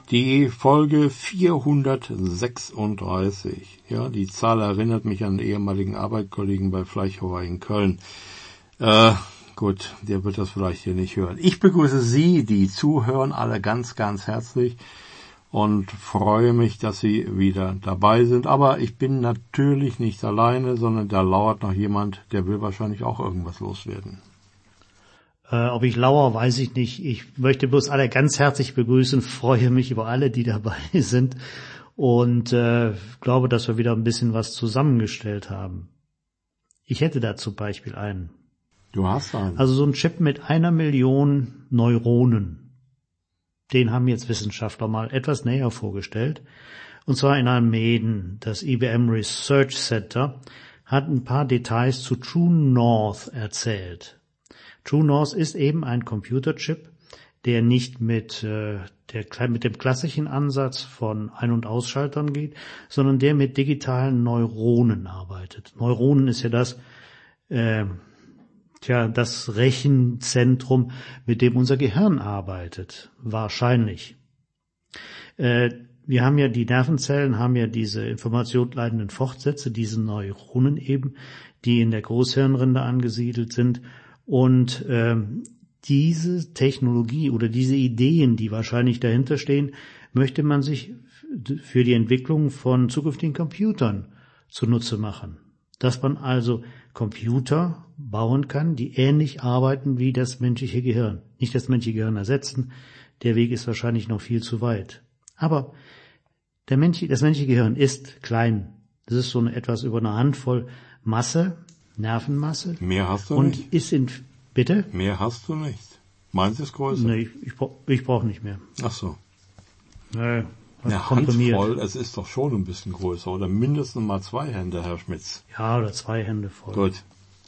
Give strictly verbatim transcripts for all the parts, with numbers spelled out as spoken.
Die Folge vierhundertsechsunddreißig. Ja, die Zahl erinnert mich an einen ehemaligen Arbeitskollegen bei Fleischhauer in Köln. Äh, gut, der wird das vielleicht hier nicht hören. Ich begrüße Sie, die zuhören, alle ganz, ganz herzlich und freue mich, dass Sie wieder dabei sind. Aber ich bin natürlich nicht alleine, sondern da lauert noch jemand, der will wahrscheinlich auch irgendwas loswerden. Äh, ob ich lauer, weiß ich nicht. Ich möchte bloß alle ganz herzlich begrüßen, freue mich über alle, die dabei sind und äh, glaube, dass wir wieder ein bisschen was zusammengestellt haben. Ich hätte da zum Beispiel einen. Du hast einen. Also so ein Chip mit einer Million Neuronen. Den haben jetzt Wissenschaftler mal etwas näher vorgestellt. Und zwar in einem Maiden. Das I B M Research Center hat ein paar Details zu True North erzählt. True North ist eben ein Computerchip, der nicht mit, äh, der, mit dem klassischen Ansatz von Ein- und Ausschaltern geht, sondern der mit digitalen Neuronen arbeitet. Neuronen ist ja das, äh, tja, das Rechenzentrum, mit dem unser Gehirn arbeitet. Wahrscheinlich. Äh, wir haben ja, die Nervenzellen haben ja diese informationsleitenden Fortsätze, diese Neuronen eben, die in der Großhirnrinde angesiedelt sind. Und ähm, diese Technologie oder diese Ideen, die wahrscheinlich dahinter stehen, möchte man sich für die Entwicklung von zukünftigen Computern zunutze machen. Dass man also Computer bauen kann, die ähnlich arbeiten wie das menschliche Gehirn. Nicht das menschliche Gehirn ersetzen, der Weg ist wahrscheinlich noch viel zu weit. Aber der Mensch, das menschliche Gehirn ist klein. Das ist so eine, etwas über eine Handvoll Masse, Nervenmasse. Mehr hast du und nicht. Und ist in, bitte? Mehr hast du nicht. Meins ist größer. Nee, ich, ich, brauch, ich brauche nicht mehr. Ach so. Nee, Eine Handvoll, es ist doch schon ein bisschen größer. Oder mindestens mal zwei Hände, Herr Schmitz. Ja, oder zwei Hände voll. Gut.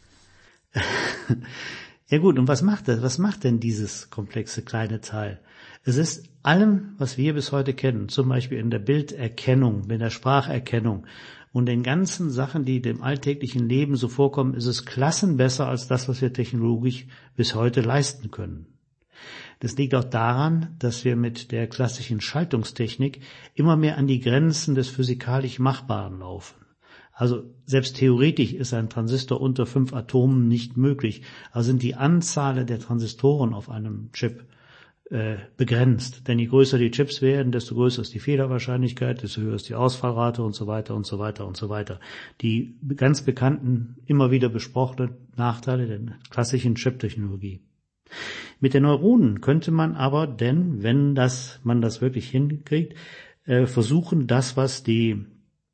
Ja gut, und was macht das? Was macht denn dieses komplexe kleine Teil? Es ist allem, was wir bis heute kennen, zum Beispiel in der Bilderkennung, in der Spracherkennung und den ganzen Sachen, die dem alltäglichen Leben so vorkommen, ist es klassenbesser als das, was wir technologisch bis heute leisten können. Das liegt auch daran, dass wir mit der klassischen Schaltungstechnik immer mehr an die Grenzen des physikalisch Machbaren laufen. Also selbst theoretisch ist ein Transistor unter fünf Atomen nicht möglich. Also sind die Anzahl der Transistoren auf einem Chip äh, begrenzt. Denn je größer die Chips werden, desto größer ist die Fehlerwahrscheinlichkeit, desto höher ist die Ausfallrate und so weiter und so weiter und so weiter. Die ganz bekannten, immer wieder besprochenen Nachteile der klassischen Chip-Technologie. Mit den Neuronen könnte man aber, denn wenn das man das wirklich hinkriegt, äh, versuchen, das, was die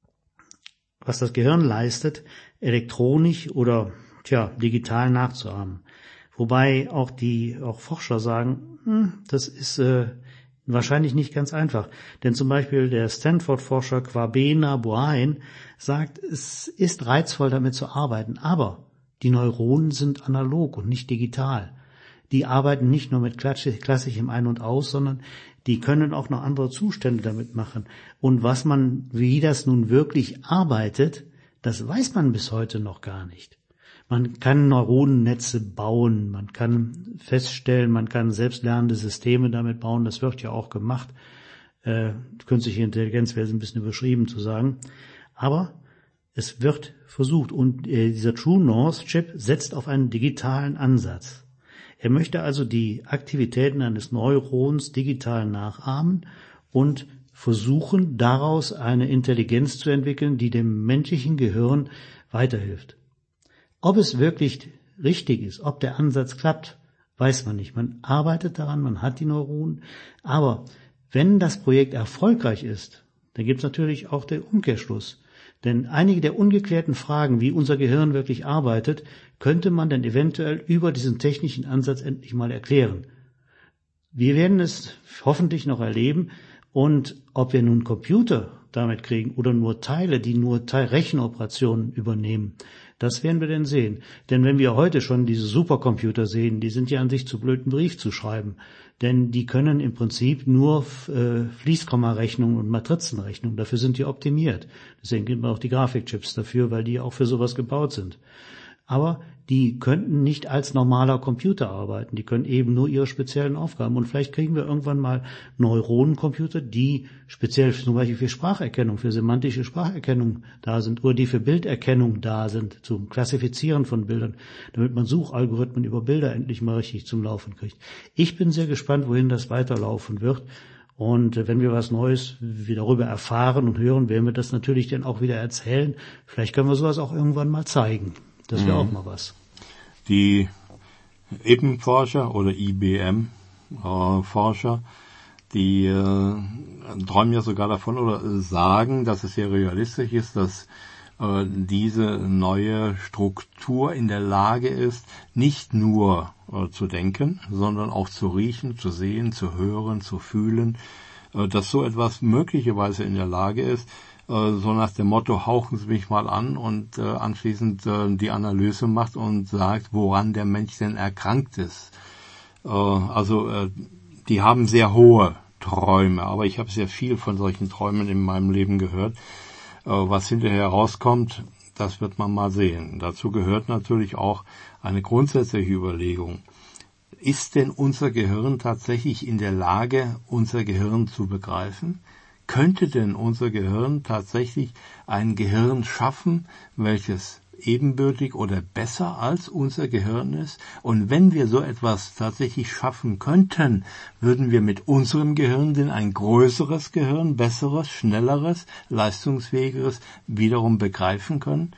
was das Gehirn leistet, elektronisch oder tja digital nachzuahmen. Wobei auch die auch Forscher sagen, hm, das ist äh, wahrscheinlich nicht ganz einfach. Denn zum Beispiel der Stanford-Forscher Kwabena Buain sagt, es ist reizvoll, damit zu arbeiten, aber die Neuronen sind analog und nicht digital. Die arbeiten nicht nur mit klassischem Ein- und Aus, sondern die können auch noch andere Zustände damit machen. Und was man, wie das nun wirklich arbeitet, das weiß man bis heute noch gar nicht. Man kann Neuronennetze bauen, man kann feststellen, man kann selbstlernende Systeme damit bauen, das wird ja auch gemacht. Äh, künstliche Intelligenz wäre ein bisschen überschrieben zu sagen. Aber es wird versucht und äh, dieser True North Chip setzt auf einen digitalen Ansatz. Er möchte also die Aktivitäten eines Neurons digital nachahmen und versuchen, daraus eine Intelligenz zu entwickeln, die dem menschlichen Gehirn weiterhilft. Ob es wirklich richtig ist, ob der Ansatz klappt, weiß man nicht. Man arbeitet daran, man hat die Neuronen, aber wenn das Projekt erfolgreich ist, dann gibt es natürlich auch den Umkehrschluss. Denn einige der ungeklärten Fragen, wie unser Gehirn wirklich arbeitet, könnte man dann eventuell über diesen technischen Ansatz endlich mal erklären. Wir werden es hoffentlich noch erleben und ob wir nun Computer damit kriegen oder nur Teile, die nur Rechenoperationen übernehmen, das werden wir dann sehen. Denn wenn wir heute schon diese Supercomputer sehen, die sind ja an sich zu blöd, einen Brief zu schreiben. Denn die können im Prinzip nur äh, Fließkommarechnung und Matrizenrechnung, dafür sind die optimiert. Deswegen gibt man auch die Grafikchips dafür, weil die auch für sowas gebaut sind. aber die könnten nicht als normaler Computer arbeiten. Die können eben nur ihre speziellen Aufgaben. Und vielleicht kriegen wir irgendwann mal Neuronencomputer, die speziell zum Beispiel für Spracherkennung, für semantische Spracherkennung da sind oder die für Bilderkennung da sind, zum Klassifizieren von Bildern, damit man Suchalgorithmen über Bilder endlich mal richtig zum Laufen kriegt. Ich bin sehr gespannt, wohin das weiterlaufen wird. Und wenn wir was Neues wieder darüber erfahren und hören, werden wir das natürlich dann auch wieder erzählen. Vielleicht können wir sowas auch irgendwann mal zeigen. Das wäre mhm. auch mal was. Die I B M-Forscher oder I B M-Forscher, die äh, träumen ja sogar davon oder sagen, dass es sehr realistisch ist, dass äh, diese neue Struktur in der Lage ist, nicht nur äh, zu denken, sondern auch zu riechen, zu sehen, zu hören, zu fühlen, äh, dass so etwas möglicherweise in der Lage ist, so nach dem Motto, hauchen Sie mich mal an und äh, anschließend äh, die Analyse macht und sagt, woran der Mensch denn erkrankt ist. Äh, also äh, die haben sehr hohe Träume, aber ich habe sehr viel von solchen Träumen in meinem Leben gehört. Äh, was hinterher rauskommt, das wird man mal sehen. Dazu gehört natürlich auch eine grundsätzliche Überlegung. Ist denn unser Gehirn tatsächlich in der Lage, unser Gehirn zu begreifen? Könnte denn unser Gehirn tatsächlich ein Gehirn schaffen, welches ebenbürtig oder besser als unser Gehirn ist? Und wenn wir so etwas tatsächlich schaffen könnten, würden wir mit unserem Gehirn denn ein größeres Gehirn, besseres, schnelleres, leistungsfähigeres wiederum begreifen können?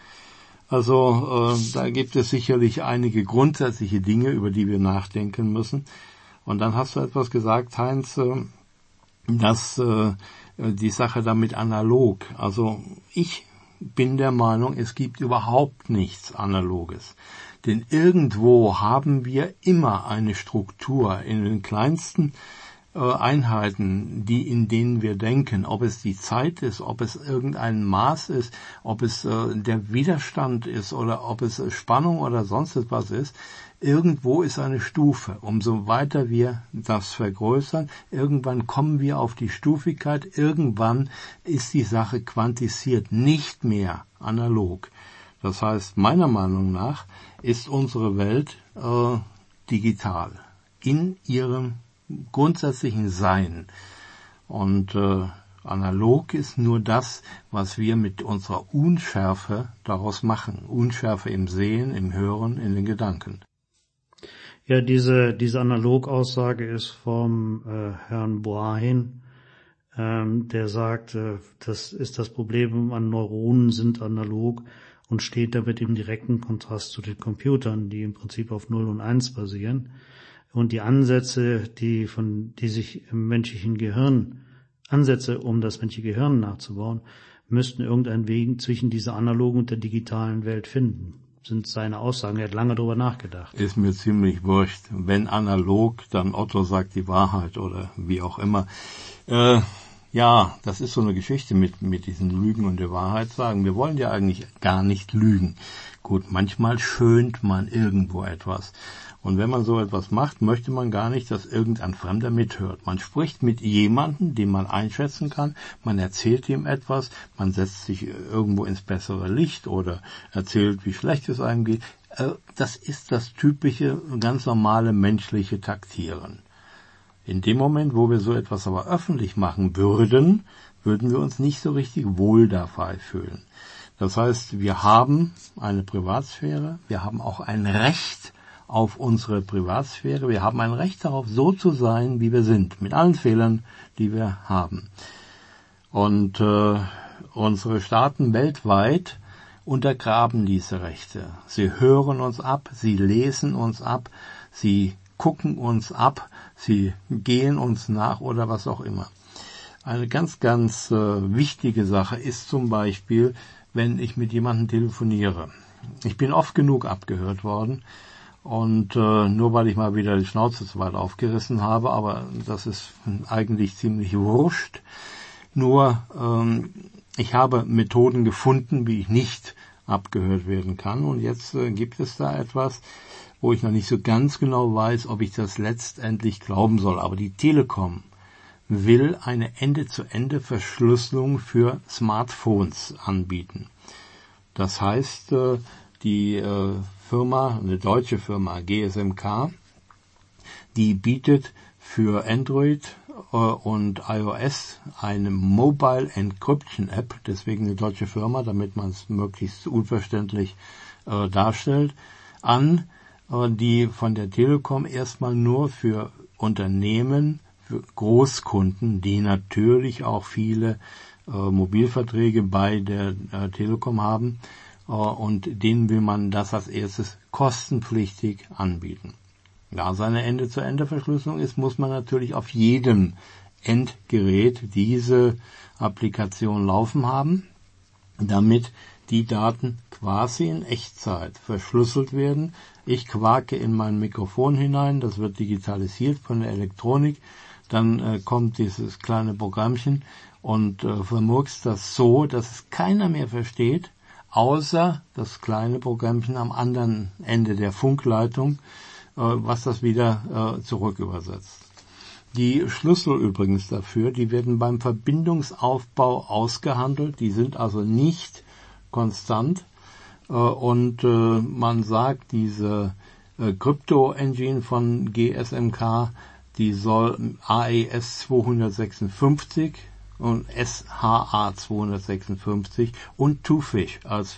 Also äh, da gibt es sicherlich einige grundsätzliche Dinge, über die wir nachdenken müssen. Und dann hast du etwas gesagt, Heinz, äh, dass äh, die Sache damit analog. Also ich bin der Meinung, es gibt überhaupt nichts Analoges. Denn irgendwo haben wir immer eine Struktur in den kleinsten äh, Einheiten, die in denen wir denken, ob es die Zeit ist, ob es irgendein Maß ist, ob es äh, der Widerstand ist oder ob es Spannung oder sonst etwas ist. Irgendwo ist eine Stufe. Umso weiter wir das vergrößern, irgendwann kommen wir auf die Stufigkeit, irgendwann ist die Sache quantisiert, nicht mehr analog. Das heißt, meiner Meinung nach ist unsere Welt äh, digital in ihrem grundsätzlichen Sein. Und äh, analog ist nur das, was wir mit unserer Unschärfe daraus machen. Unschärfe im Sehen, im Hören, in den Gedanken. Ja, diese diese Analogaussage ist vom äh, Herrn Boahin, ähm, der sagt, äh, das ist das Problem an Neuronen sind analog und steht damit im direkten Kontrast zu den Computern, die im Prinzip auf null und eins basieren. Und die Ansätze, die von die sich im menschlichen Gehirn, Ansätze, um das menschliche Gehirn nachzubauen, müssten irgendeinen Weg zwischen dieser analogen und der digitalen Welt finden. Sind seine Aussagen. Er hat lange darüber nachgedacht. Ist mir ziemlich wurscht. Wenn analog, dann Otto sagt die Wahrheit oder wie auch immer. Äh, ja, das ist so eine Geschichte mit mit diesen Lügen und der Wahrheit sagen. Wir wollen ja eigentlich gar nicht lügen. Gut, manchmal schönt man irgendwo etwas. Und wenn man so etwas macht, möchte man gar nicht, dass irgendein Fremder mithört. Man spricht mit jemandem, den man einschätzen kann, man erzählt ihm etwas, man setzt sich irgendwo ins bessere Licht oder erzählt, wie schlecht es einem geht. Das ist das typische, ganz normale menschliche Taktieren. In dem Moment, wo wir so etwas aber öffentlich machen würden, würden wir uns nicht so richtig wohl dabei fühlen. Das heißt, wir haben eine Privatsphäre, wir haben auch ein Recht auf unsere Privatsphäre. Wir haben ein Recht darauf, so zu sein, wie wir sind, mit allen Fehlern, die wir haben. Und äh, unsere Staaten weltweit untergraben diese Rechte. Sie hören uns ab, sie lesen uns ab, sie gucken uns ab, sie gehen uns nach oder was auch immer. Eine ganz, ganz äh, wichtige Sache ist zum Beispiel, wenn ich mit jemandem telefoniere. Ich bin oft genug abgehört worden, und äh, nur weil ich mal wieder die Schnauze zu weit aufgerissen habe, aber das ist eigentlich ziemlich wurscht. Nur ähm, ich habe Methoden gefunden, wie ich nicht abgehört werden kann. Und jetzt äh, gibt es da etwas, wo ich noch nicht so ganz genau weiß, ob ich das letztendlich glauben soll. Aber die Telekom will eine Ende-zu-Ende-Verschlüsselung für Smartphones anbieten. Das heißt, äh, die äh, Firma, eine deutsche Firma, G S M K, die bietet für Android äh, und iOS eine Mobile Encryption App, deswegen eine deutsche Firma, damit man es möglichst unverständlich äh, darstellt, an, äh, die von der Telekom erstmal nur für Unternehmen, für Großkunden, die natürlich auch viele äh, Mobilverträge bei der äh, Telekom haben, äh, und denen will man das als erstes kostenpflichtig anbieten. Da seine Ende-zu-Ende-Verschlüsselung ist, muss man natürlich auf jedem Endgerät diese Applikation laufen haben, damit die Daten quasi in Echtzeit verschlüsselt werden. Ich quake in mein Mikrofon hinein, das wird digitalisiert von der Elektronik, dann äh, kommt dieses kleine Programmchen und äh, vermurkst das so, dass es keiner mehr versteht, außer das kleine Programmchen am anderen Ende der Funkleitung, was das wieder äh, zurückübersetzt. Die Schlüssel übrigens dafür, die werden beim Verbindungsaufbau ausgehandelt, die sind also nicht konstant, äh, und äh, man sagt, diese äh, Crypto-Engine von G S M K, die soll A E S zweihundertsechsundfünfzig und S H A zweihundertsechsundfünfzig und Twofish als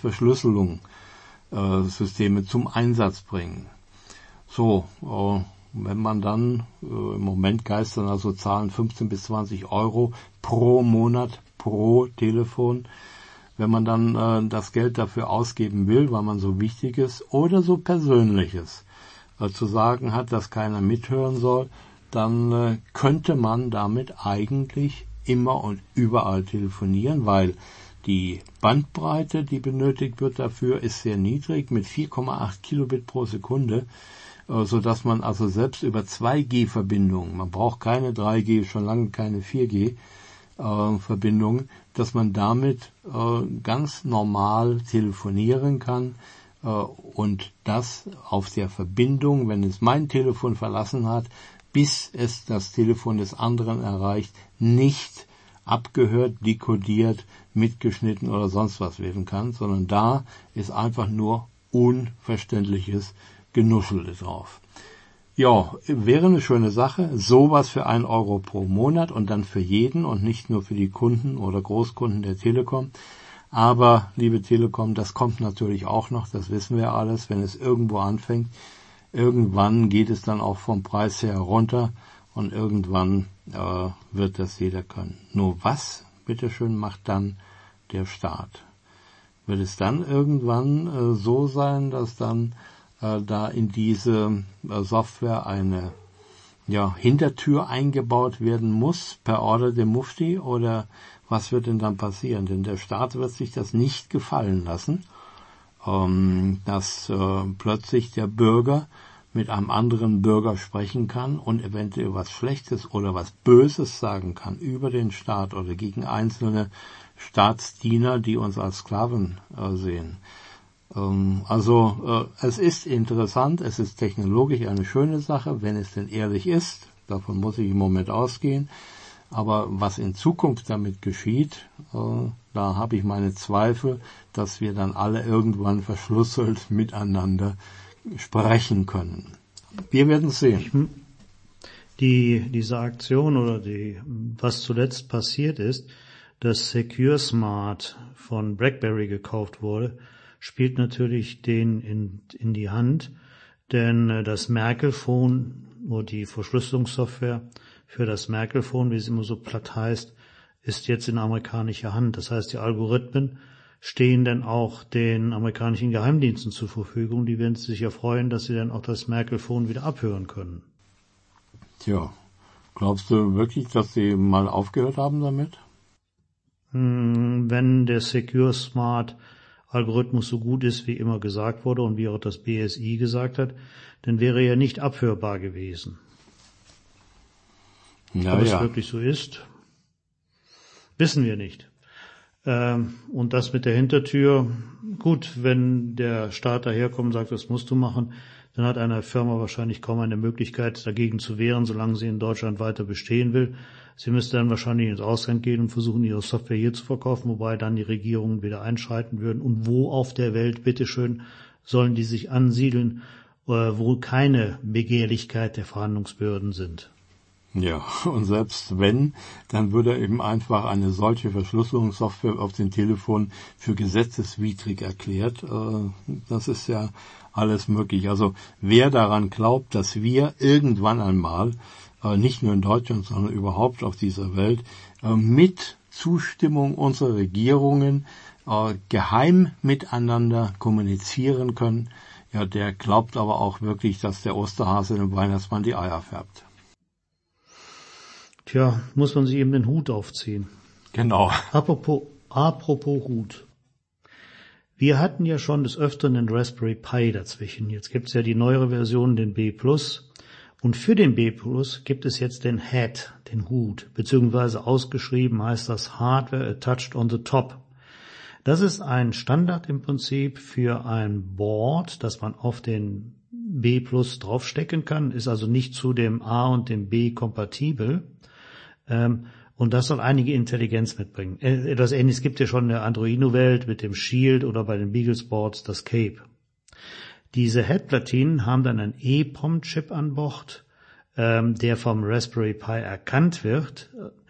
Verschlüsselungssysteme äh, zum Einsatz bringen. So, äh, wenn man dann, äh, im Moment geistern also Zahlen fünfzehn bis zwanzig Euro pro Monat, pro Telefon, wenn man dann äh, das Geld dafür ausgeben will, weil man so Wichtiges oder so Persönliches äh, zu sagen hat, dass keiner mithören soll, dann äh, könnte man damit eigentlich immer und überall telefonieren, weil die Bandbreite, die benötigt wird dafür, ist sehr niedrig mit vier Komma acht Kilobit pro Sekunde, so dass man also selbst über zwei G Verbindungen, man braucht keine drei G, schon lange keine vier G äh, Verbindungen, dass man damit äh, ganz normal telefonieren kann, äh, und das auf der Verbindung, wenn es mein Telefon verlassen hat, bis es das Telefon des anderen erreicht, nicht abgehört, dekodiert, mitgeschnitten oder sonst was werden kann, sondern da ist einfach nur unverständliches Genuschel drauf. Ja, wäre eine schöne Sache, sowas für ein Euro pro Monat und dann für jeden und nicht nur für die Kunden oder Großkunden der Telekom. Aber, liebe Telekom, das kommt natürlich auch noch, das wissen wir alles, wenn es irgendwo anfängt. Irgendwann geht es dann auch vom Preis her runter und irgendwann äh, wird das jeder können. Nur was, bitteschön, macht dann der Staat? Wird es dann irgendwann äh, so sein, dass dann da in diese Software eine ja, Hintertür eingebaut werden muss, per Order dem Mufti, oder was wird denn dann passieren? Denn der Staat wird sich das nicht gefallen lassen, ähm, dass äh, plötzlich der Bürger mit einem anderen Bürger sprechen kann und eventuell was Schlechtes oder was Böses sagen kann über den Staat oder gegen einzelne Staatsdiener, die uns als Sklaven äh, sehen. Also äh, es ist interessant, es ist technologisch eine schöne Sache, wenn es denn ehrlich ist, davon muss ich im Moment ausgehen, aber was in Zukunft damit geschieht, äh, da habe ich meine Zweifel, dass wir dann alle irgendwann verschlüsselt miteinander sprechen können. Wir werden es sehen. Die, diese Aktion oder die, was zuletzt passiert ist, dass Secure Smart von BlackBerry gekauft wurde, spielt natürlich den in, in die Hand, denn äh, das Merkel-Phone oder die Verschlüsselungssoftware für das Merkel-Phone, wie es immer so platt heißt, ist jetzt in amerikanischer Hand. Das heißt, die Algorithmen stehen dann auch den amerikanischen Geheimdiensten zur Verfügung. Die werden sich ja freuen, dass sie dann auch das Merkel-Phone wieder abhören können. Tja, glaubst du wirklich, dass sie mal aufgehört haben damit? Hm, wenn der Secure Smart Algorithmus so gut ist, wie immer gesagt wurde und wie auch das B S I gesagt hat, dann wäre er nicht abhörbar gewesen. Ja, Ob ja. es wirklich so ist, wissen wir nicht. Ähm, und das mit der Hintertür, gut, wenn der Staat daherkommt und sagt, das musst du machen, dann hat eine Firma wahrscheinlich kaum eine Möglichkeit, dagegen zu wehren, solange sie in Deutschland weiter bestehen will. Sie müsste dann wahrscheinlich ins Ausland gehen und versuchen, ihre Software hier zu verkaufen, wobei dann die Regierungen wieder einschreiten würden. Und wo auf der Welt, bitteschön, sollen die sich ansiedeln, wo keine Begehrlichkeit der Verhandlungsbehörden sind. Ja, und selbst wenn, dann würde eben einfach eine solche Verschlüsselungssoftware auf dem Telefon für gesetzeswidrig erklärt. Das ist ja alles möglich. Also wer daran glaubt, dass wir irgendwann einmal, nicht nur in Deutschland, sondern überhaupt auf dieser Welt, mit Zustimmung unserer Regierungen geheim miteinander kommunizieren können, ja, der glaubt aber auch wirklich, dass der Osterhase dem Weihnachtsmann die Eier färbt. Tja, muss man sich eben den Hut aufziehen. Genau. Apropos, apropos Hut. Wir hatten ja schon des Öfteren den Raspberry Pi dazwischen. Jetzt gibt's ja die neuere Version, den B Plus. Und für den B Plus gibt es jetzt den Hat, den Hut, beziehungsweise ausgeschrieben heißt das Hardware Attached on the Top. Das ist ein Standard im Prinzip für ein Board, das man auf den B Plus draufstecken kann, ist also nicht zu dem A und dem B kompatibel. Ähm, und das soll einige Intelligenz mitbringen. Etwas Ähnliches gibt ja schon in der Arduino-Welt mit dem Shield oder bei den Beaglesboards das Cape. Diese Head-Platinen haben dann einen E P R O M-Chip an Bord, ähm, der vom Raspberry Pi erkannt wird.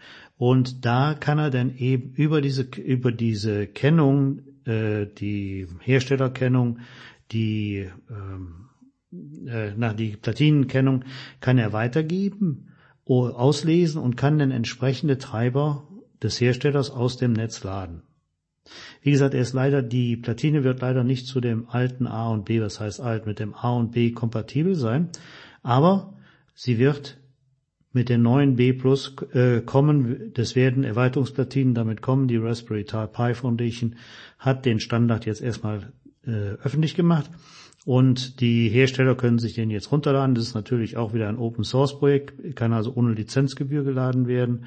Und da kann er dann eben über diese über diese Kennung, äh, die Herstellerkennung, die ähm, äh, nach die Platinenkennung, kann er weitergeben, auslesen und kann dann entsprechende Treiber des Herstellers aus dem Netz laden. Wie gesagt, er ist leider, die Platine wird leider nicht zu dem alten A und B, was heißt alt, mit dem A und B kompatibel sein, aber sie wird mit den neuen B Plus äh, kommen. Das werden Erweiterungsplatinen damit kommen. Die Raspberry Pi Foundation hat den Standard jetzt erstmal äh, öffentlich gemacht. Und die Hersteller können sich den jetzt runterladen. Das ist natürlich auch wieder ein Open-Source-Projekt, kann also ohne Lizenzgebühr geladen werden.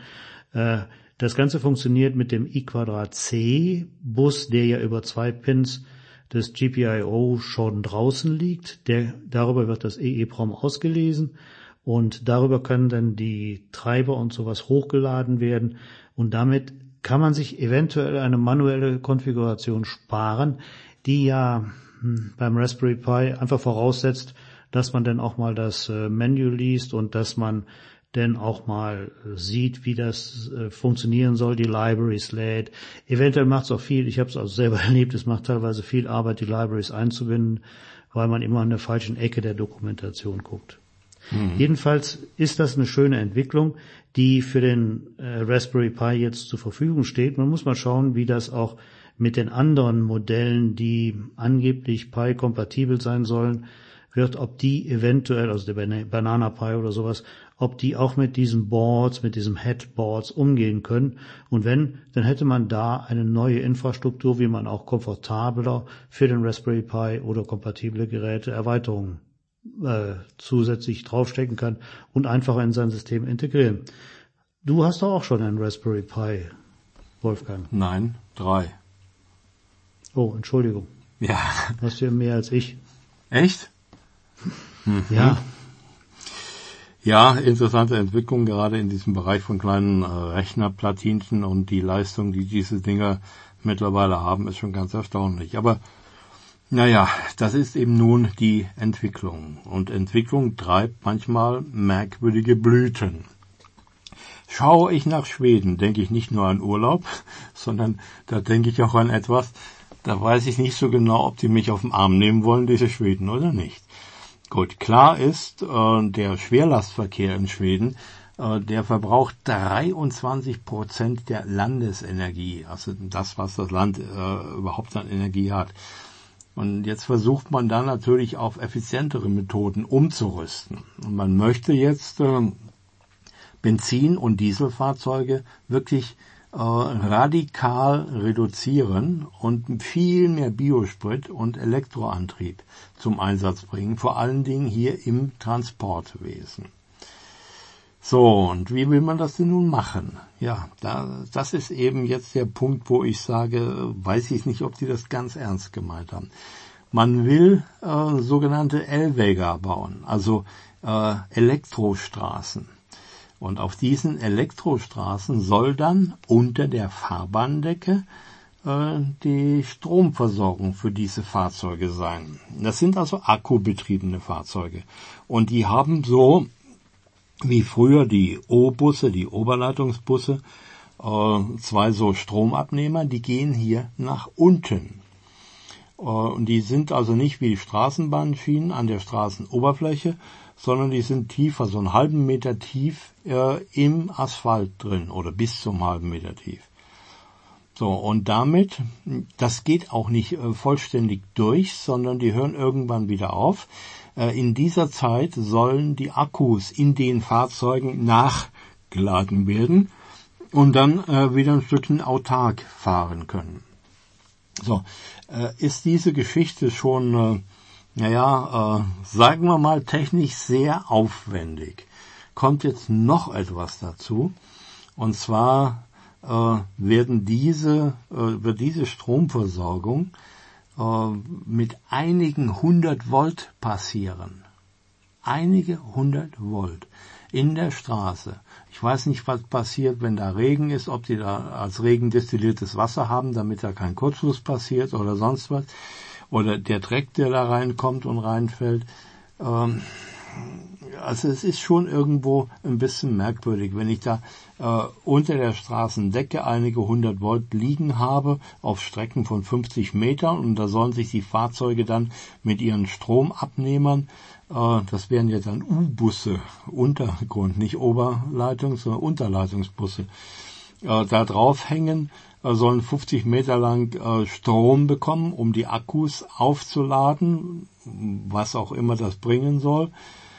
Das Ganze funktioniert mit dem I Quadrat C Bus, der ja über zwei Pins des G P I O schon draußen liegt. Der, darüber wird das E E P R O M ausgelesen und darüber können dann die Treiber und sowas hochgeladen werden. Und damit kann man sich eventuell eine manuelle Konfiguration sparen, die ja beim Raspberry Pi einfach voraussetzt, dass man dann auch mal das äh, Menü liest und dass man dann auch mal äh, sieht, wie das äh, funktionieren soll, die Libraries lädt. Eventuell macht es auch viel, ich habe es auch selber erlebt, es macht teilweise viel Arbeit, die Libraries einzubinden, weil man immer an der falschen Ecke der Dokumentation guckt. Mhm. Jedenfalls ist das eine schöne Entwicklung, die für den äh, Raspberry Pi jetzt zur Verfügung steht. Man muss mal schauen, wie das auch mit den anderen Modellen, die angeblich Pi-kompatibel sein sollen, wird, ob die eventuell, also der Banana Pi oder sowas, ob die auch mit diesen Boards, mit diesen Headboards umgehen können. Und wenn, dann hätte man da eine neue Infrastruktur, wie man auch komfortabler für den Raspberry Pi oder kompatible Geräte Erweiterungen äh, zusätzlich draufstecken kann und einfacher in sein System integrieren. Du hast doch auch schon einen Raspberry Pi, Wolfgang. Nein, drei. Oh, Entschuldigung. Ja. Hast du ja mehr als ich. Echt? Mhm. Ja. Ja, interessante Entwicklung, gerade in diesem Bereich von kleinen äh, Rechnerplatinchen und die Leistung, die diese Dinger mittlerweile haben, ist schon ganz erstaunlich. Aber naja, das ist eben nun die Entwicklung. Und Entwicklung treibt manchmal merkwürdige Blüten. Schaue ich nach Schweden, denke ich nicht nur an Urlaub, sondern da denke ich auch an etwas. Da weiß ich nicht so genau, ob die mich auf den Arm nehmen wollen, diese Schweden, oder nicht. Gut, klar ist, äh, der Schwerlastverkehr in Schweden, äh, der verbraucht dreiundzwanzig Prozent der Landesenergie, also das, was das Land äh, überhaupt an Energie hat. Und jetzt versucht man dann natürlich auf effizientere Methoden umzurüsten. Und man möchte jetzt äh, Benzin- und Dieselfahrzeuge wirklich äh, radikal reduzieren und viel mehr Biosprit und Elektroantrieb zum Einsatz bringen, vor allen Dingen hier im Transportwesen. So, und wie will man das denn nun machen? Ja, da, das ist eben jetzt der Punkt, wo ich sage, weiß ich nicht, ob die das ganz ernst gemeint haben. Man will äh, sogenannte L-Wega bauen, also äh, Elektrostraßen. Und auf diesen Elektrostraßen soll dann unter der Fahrbahndecke äh, die Stromversorgung für diese Fahrzeuge sein. Das sind also akkubetriebene Fahrzeuge. Und die haben so wie früher die O-Busse, die Oberleitungsbusse, äh, zwei so Stromabnehmer, die gehen hier nach unten. Äh, und die sind also nicht wie die Straßenbahnschienen an der Straßenoberfläche, sondern die sind tiefer, so einen halben Meter tief äh, im Asphalt drin oder bis zum halben Meter tief. So, und damit, das geht auch nicht äh, vollständig durch, sondern die hören irgendwann wieder auf. Äh, in dieser Zeit sollen die Akkus in den Fahrzeugen nachgeladen werden und dann äh, wieder ein Stückchen autark fahren können. So, äh, ist diese Geschichte schon, äh, naja, äh, sagen wir mal, technisch sehr aufwendig. Kommt jetzt noch etwas dazu, und zwar äh, werden diese, äh, wird diese Stromversorgung äh, mit einigen hundert Volt passieren. Einige hundert Volt in der Straße. Ich weiß nicht, was passiert, wenn da Regen ist, ob die da als Regen destilliertes Wasser haben, damit da kein Kurzschluss passiert oder sonst was. Oder der Dreck, der da reinkommt und reinfällt. Ähm, also es ist schon irgendwo ein bisschen merkwürdig, wenn ich da äh, unter der Straßendecke einige hundert Volt liegen habe, auf Strecken von fünfzig Metern, und da sollen sich die Fahrzeuge dann mit ihren Stromabnehmern, äh, das wären ja dann U-Busse, Untergrund, nicht Oberleitungs-, sondern Unterleitungsbusse, äh, da draufhängen, äh, sollen fünfzig Meter lang äh, Strom bekommen, um die Akkus aufzuladen, was auch immer das bringen soll.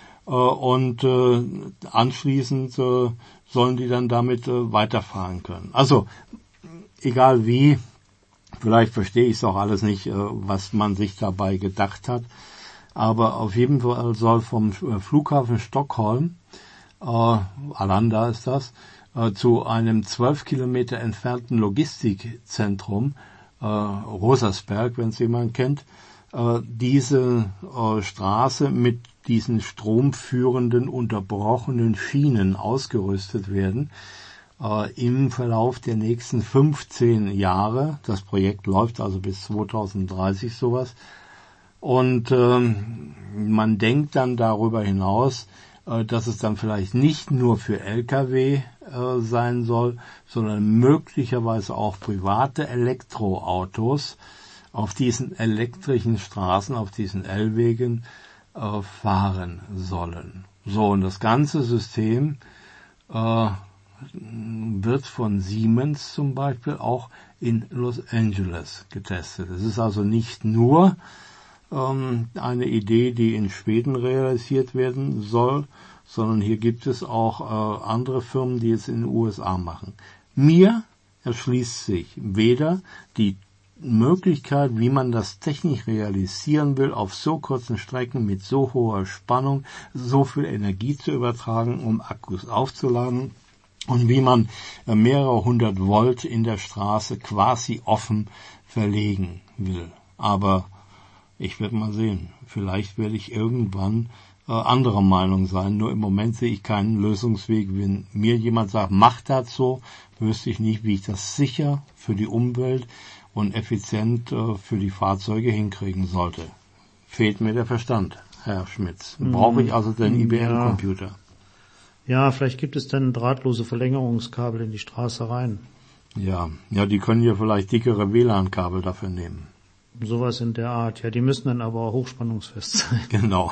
Und äh, anschließend äh, sollen die dann damit äh, weiterfahren können. Also, egal wie, vielleicht verstehe ich es auch alles nicht, äh, was man sich dabei gedacht hat, aber auf jeden Fall soll vom Flughafen Stockholm, äh, Arlanda ist das, äh, zu einem zwölf Kilometer entfernten Logistikzentrum, äh, Rosersberg, wenn es jemand kennt, äh, diese äh, Straße mit diesen stromführenden, unterbrochenen Schienen ausgerüstet werden, äh, im Verlauf der nächsten fünfzehn Jahre. Das Projekt läuft also bis zweitausenddreißig sowas. Und ähm, man denkt dann darüber hinaus, äh, dass es dann vielleicht nicht nur für L K W äh, sein soll, sondern möglicherweise auch private Elektroautos auf diesen elektrischen Straßen, auf diesen L-Wegen äh, fahren sollen. So, und das ganze System äh, wird von Siemens zum Beispiel auch in Los Angeles getestet. Es ist also nicht nur ähm, eine Idee, die in Schweden realisiert werden soll, sondern hier gibt es auch äh, andere Firmen, die es in den U S A machen. Mir erschließt sich weder die Möglichkeit, wie man das technisch realisieren will, auf so kurzen Strecken mit so hoher Spannung so viel Energie zu übertragen, um Akkus aufzuladen, und wie man mehrere hundert Volt in der Straße quasi offen verlegen will. Aber ich werde mal sehen. Vielleicht werde ich irgendwann äh, anderer Meinung sein. Nur im Moment sehe ich keinen Lösungsweg. Wenn mir jemand sagt, mach das so, wüsste ich nicht, wie ich das sicher für die Umwelt und effizient äh, für die Fahrzeuge hinkriegen sollte. Fehlt mir der Verstand, Herr Schmitz. Brauche ich also den I B M-Computer? Ja, vielleicht gibt es dann drahtlose Verlängerungskabel in die Straße rein. Ja, ja, die können ja vielleicht dickere W L A N-Kabel dafür nehmen. Sowas in der Art. Ja, die müssen dann aber hochspannungsfest sein. Genau.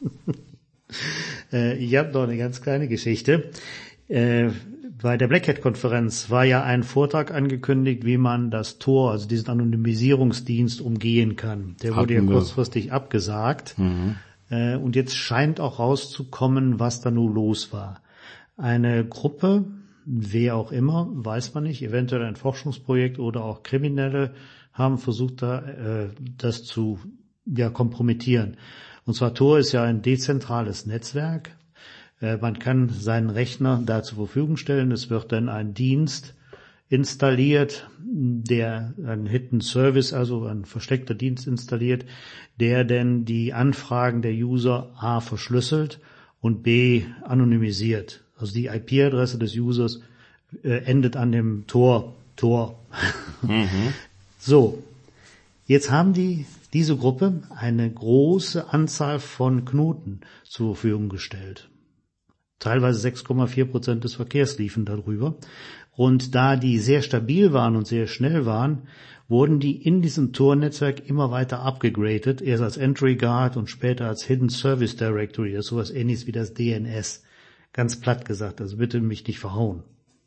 äh, ich habe noch eine ganz kleine Geschichte. Äh, Bei der Black Hat-Konferenz war ja ein Vortrag angekündigt, wie man das Tor, also diesen Anonymisierungsdienst, umgehen kann. Der wurde ja kurzfristig abgesagt. Mhm. Äh, und jetzt scheint auch rauszukommen, was da nun los war. Eine Gruppe, wer auch immer, weiß man nicht, eventuell ein Forschungsprojekt oder auch Kriminelle, haben versucht, da äh, das zu ja kompromittieren. Und zwar Tor ist ja ein dezentrales Netzwerk. Man kann seinen Rechner da zur Verfügung stellen. Es wird dann ein Dienst installiert, der ein Hidden Service, also ein versteckter Dienst installiert, der dann die Anfragen der User A verschlüsselt und B anonymisiert. Also die I P-Adresse des Users äh, endet an dem Tor, Tor. Mhm. So, jetzt haben die diese Gruppe eine große Anzahl von Knoten zur Verfügung gestellt. Teilweise sechs Komma vier Prozent des Verkehrs liefen darüber. Und da die sehr stabil waren und sehr schnell waren, wurden die in diesem Tor-Netzwerk immer weiter upgegradet, erst als Entry Guard und später als Hidden Service Directory, das ist sowas ähnliches wie das D N S. Ganz platt gesagt, also bitte mich nicht verhauen.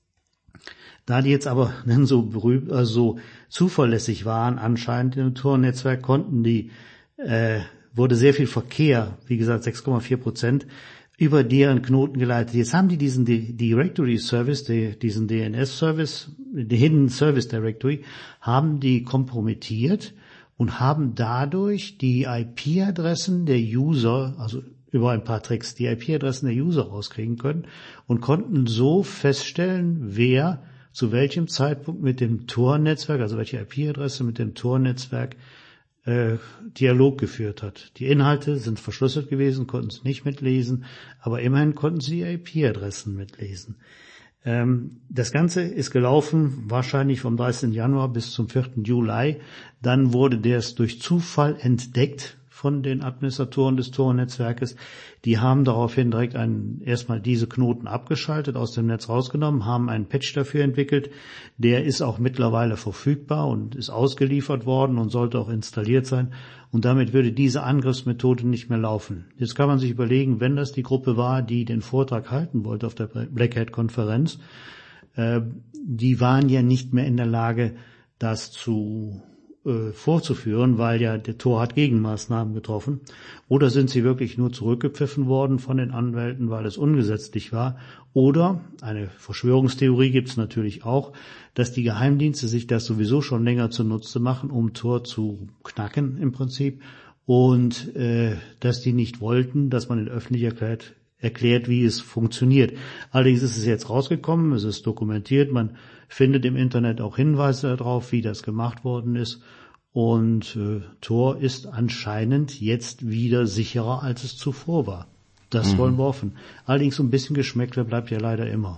Da die jetzt aber dann so berühmt, also so zuverlässig waren anscheinend im Tor-Netzwerk, konnten die, äh, wurde sehr viel Verkehr, wie gesagt sechs Komma vier Prozent, über deren Knoten geleitet. Jetzt haben die diesen Directory Service, diesen D N S Service, den Hidden Service Directory, haben die kompromittiert und haben dadurch die I P-Adressen der User, also über ein paar Tricks, die I P-Adressen der User rauskriegen können und konnten so feststellen, wer zu welchem Zeitpunkt mit dem Tor-Netzwerk, also welche I P-Adresse mit dem Tor-Netzwerk äh, Dialog geführt hat. Die Inhalte sind verschlüsselt gewesen, konnten sie nicht mitlesen, aber immerhin konnten sie die I P-Adressen mitlesen. Ähm, das Ganze ist gelaufen wahrscheinlich vom dreißigsten Januar bis zum vierten Juli. Dann wurde das durch Zufall entdeckt von den Administratoren des Tor-Netzwerkes. Die haben daraufhin direkt einen, erstmal diese Knoten abgeschaltet, aus dem Netz rausgenommen, haben einen Patch dafür entwickelt. Der ist auch mittlerweile verfügbar und ist ausgeliefert worden und sollte auch installiert sein. Und damit würde diese Angriffsmethode nicht mehr laufen. Jetzt kann man sich überlegen, wenn das die Gruppe war, die den Vortrag halten wollte auf der Black Hat-Konferenz, äh, die waren ja nicht mehr in der Lage, das zu vorzuführen, weil ja der Tor hat Gegenmaßnahmen getroffen. Oder sind sie wirklich nur zurückgepfiffen worden von den Anwälten, weil es ungesetzlich war? Oder, eine Verschwörungstheorie gibt es natürlich auch, dass die Geheimdienste sich das sowieso schon länger zunutze machen, um Tor zu knacken im Prinzip, und äh, dass die nicht wollten, dass man in öffentlich erklärt, erklärt, wie es funktioniert. Allerdings ist es jetzt rausgekommen, es ist dokumentiert, man findet im Internet auch Hinweise darauf, wie das gemacht worden ist, und äh, Tor ist anscheinend jetzt wieder sicherer, als es zuvor war. Das mhm. wollen wir hoffen. Allerdings so ein bisschen Geschmäckle bleibt ja leider immer.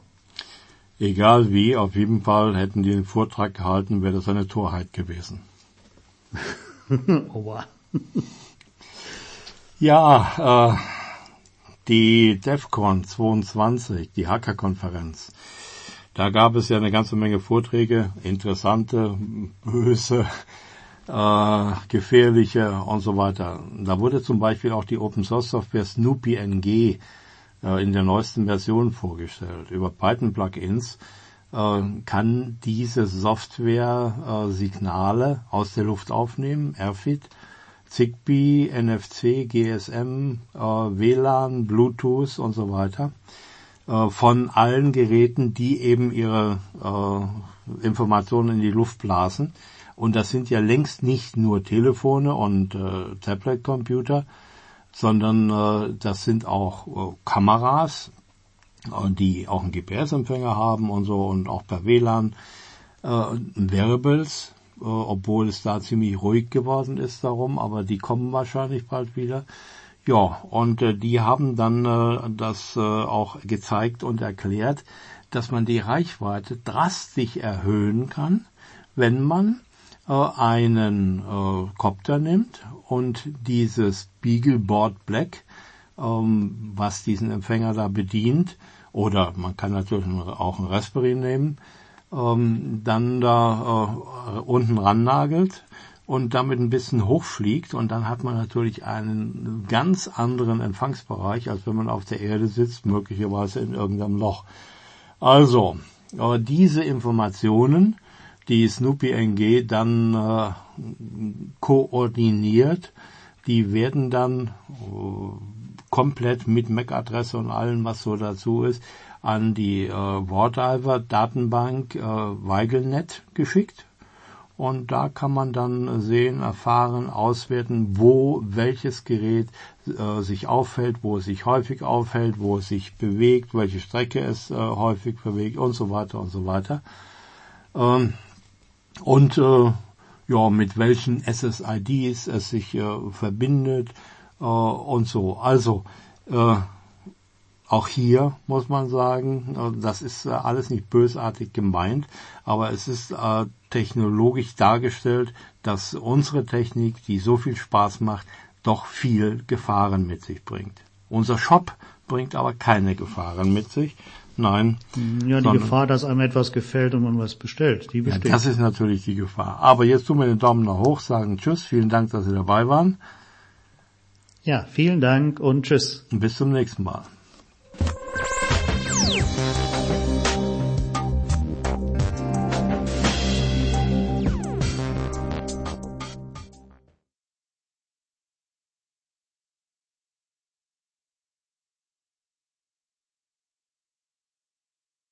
Egal wie, auf jeden Fall hätten die den Vortrag gehalten, wäre das eine Torheit gewesen. Aua. Ja, äh, die DEFCON zweiundzwanzig, die Hacker-Konferenz. Da gab es ja eine ganze Menge Vorträge, interessante, böse, äh, gefährliche und so weiter. Da wurde zum Beispiel auch die Open-Source-Software Snoopy N G äh, in der neuesten Version vorgestellt. Über Python-Plugins äh, kann diese Software äh, Signale aus der Luft aufnehmen, R F I D, Zigbee, N F C, G S M, äh, W L A N, Bluetooth und so weiter. Von allen Geräten, die eben ihre äh, Informationen in die Luft blasen. Und das sind ja längst nicht nur Telefone und äh, Tablet-Computer, sondern äh, das sind auch äh, Kameras, äh, die auch einen G P S-Empfänger haben und so, und auch per W L A N. Äh, Wearables, äh, obwohl es da ziemlich ruhig geworden ist darum, aber die kommen wahrscheinlich bald wieder. Ja, und äh, die haben dann äh, das äh, auch gezeigt und erklärt, dass man die Reichweite drastisch erhöhen kann, wenn man äh, einen äh, Kopter nimmt und dieses Beagleboard Black, ähm, was diesen Empfänger da bedient, oder man kann natürlich auch einen Raspberry nehmen, ähm, dann da äh, unten ran nagelt und damit ein bisschen hochfliegt, und dann hat man natürlich einen ganz anderen Empfangsbereich, als wenn man auf der Erde sitzt, möglicherweise in irgendeinem Loch. Also, äh, diese Informationen, die Snoopy N G dann äh, koordiniert, die werden dann äh, komplett mit M A C-Adresse und allem, was so dazu ist, an die äh, Wardiver-Datenbank äh, WeigelNet geschickt. Und da kann man dann sehen, erfahren, auswerten, wo welches Gerät äh, sich aufhält, wo es sich häufig aufhält, wo es sich bewegt, welche Strecke es äh, häufig bewegt und so weiter und so weiter. Ähm, und äh, ja, mit welchen S S I Ds es sich äh, verbindet äh, und so. Also äh, Auch hier muss man sagen, das ist alles nicht bösartig gemeint, aber es ist äh, technologisch dargestellt, dass unsere Technik, die so viel Spaß macht, doch viel Gefahren mit sich bringt. Unser Shop bringt aber keine Gefahren mit sich. Nein. Ja, die Gefahr, dass einem etwas gefällt und man was bestellt, die besteht. Ja, das ist natürlich die Gefahr. Aber jetzt tun wir den Daumen nach hoch, sagen Tschüss, vielen Dank, dass Sie dabei waren. Ja, vielen Dank und Tschüss. Und bis zum nächsten Mal.